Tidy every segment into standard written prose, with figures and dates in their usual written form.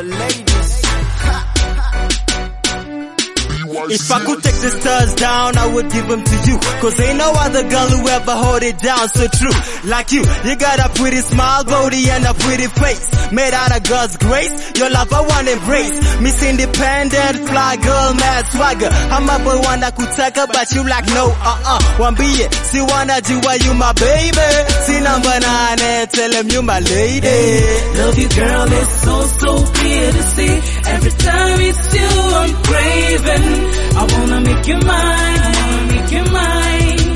ladies. If I could take the stars down, I would give them to you. Cause ain't no other girl who ever hold it down so true. Like you got a pretty smile, body and a pretty face. Made out of God's grace, your love I want embrace. Miss Independent, fly girl, mad swagger. I'm a boy one that could take her, but you like no, one be it. See wanna do why you my baby. See number 9 and tell him you my lady. Love you girl, it's so clear to see. Every time it's you, I'm craving. I wanna make you mine, I wanna make you mine.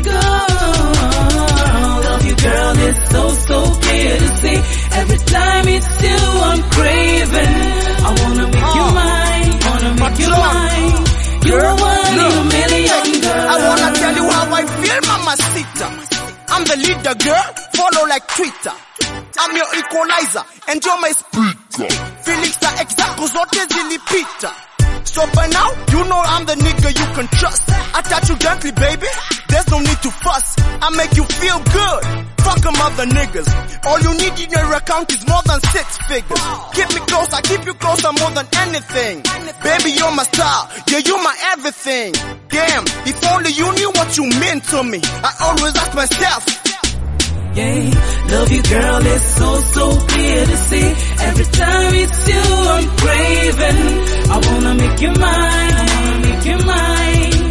Girl, love you girl, it's so clear to see. Every time it's you, I'm craving. I wanna make you mine, wanna make you mine. You are one in a million, girl. I wanna tell you how I feel, mamacita. I'm the leader, girl, follow like Twitter. I'm your equalizer, and you're my speaker. Feelings are exact, cause what is zilipita. So by now, you know I'm the nigga you can trust. I touch you gently, baby, there's no need to fuss. I make you feel good, fuck them other niggas. All you need in your account is more than 6 figures. Keep me close, I keep you closer more than anything. Baby, you're my star, yeah, you're my everything. Damn, if only you knew what you meant to me. I always ask myself, yeah, love you girl, it's so clear to see. Every time it's you, I'm craving. I wanna make you mine, I wanna make you mine.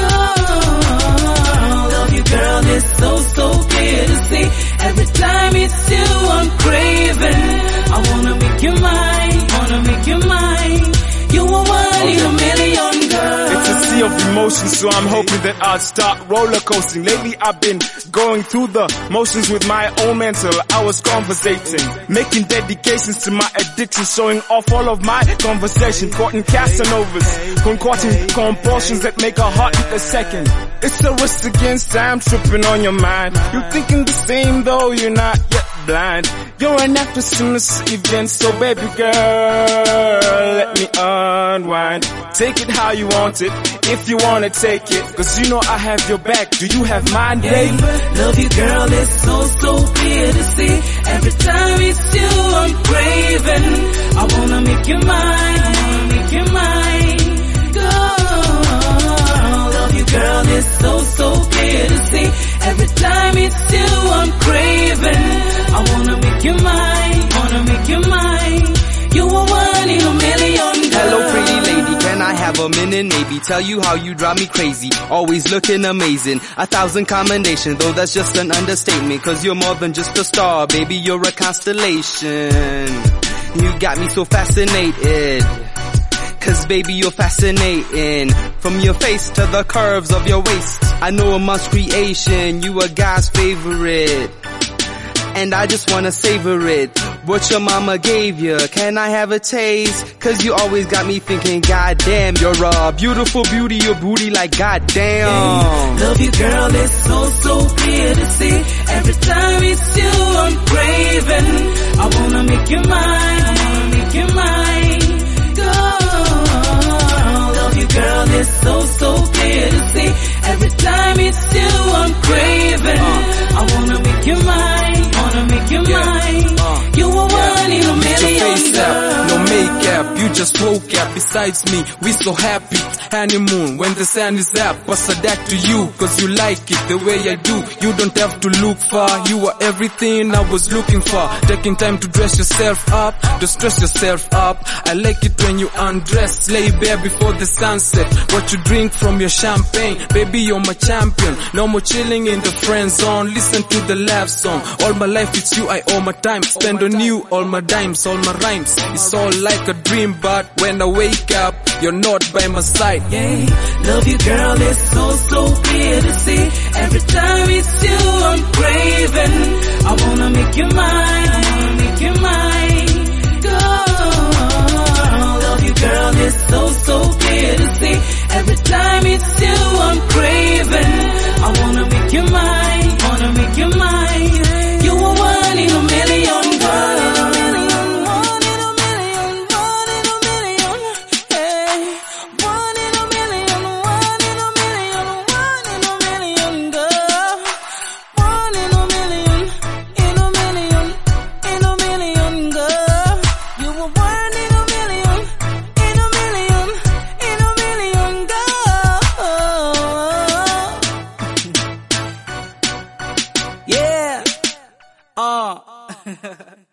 Girl, love you girl, it's so clear to see. Every time it's you, I'm craving. I wanna make you mine, wanna make you mine. You are one in a million, girl. It's a sea of emotions, so I'm hoping that I'll start roller coasting. Lately I've been going through the motions with my own mental. I was conversating, making dedications to my addiction, showing off all of my conversation, quoting Casanovas, concocting compulsions that make a heart beat a second. It's a risk against time tripping on your mind. You're thinking the same though you're not yet blind. You're an actress in this event, so baby girl, let me unwind. Take it how you want it, if you wanna take it, cause you know I have your back. Do you have mine, baby? Love you girl, it's so clear to see. Every time it's you, I'm craving. I wanna make you mine, I wanna make you mine. Girl, love you girl, it's so clear to see. Every time it's you, I'm craving. I wanna make you mine, wanna make you mine. You are one in a million, girl. hello pretty lady, can I have a minute maybe? Tell you how you drive me crazy, always looking amazing. 1,000 combinations, though that's just an understatement. Cause you're more than just a star, baby, you're a constellation. You got me so fascinated, cause baby you're fascinating. From your face to the curves of your waist, I know amongst creation, you a God's favorite. And I just wanna savor it, what your mama gave you, can I have a taste? Cause you always got me thinking, goddamn, you're a beautiful beauty, your booty like goddamn. Yeah, love you girl, it's so clear to see. Every time it's you, I'm craving. I wanna make you mine, I wanna make you mine. Girl, love you girl, it's so clear to see. Every time it's you, I'm craving. I wanna make you mine, wanna make you mine. You are one in a million, girl. No makeup, you just woke up. Besides me, we so happy. Honeymoon, when the sun is up, pass a that to you, cause you like it the way I do. You don't have to look far, you are everything I was looking for. Taking time to dress yourself up, to stress yourself up. I like it when you undress, lay bare before the sunset. What you drink from your champagne, baby you're my champion. No more chilling in the friend zone, listen to the love song. All my life it's you, I owe my time. Spend on you all my dimes, all my rhymes. It's all like a dream, but when I wake up, you're not by my side. Yeah, love you girl, it's so clear to see. Every time it's you, I'm craving. I wanna make you mine, I wanna make you mine. Girl, love you girl, it's so clear to see. Every time it's you, I'm craving. I wanna make you mine, wanna make you mine. You are one in a million, girl. One in a million, one in a million, one in a million, girl. Wow.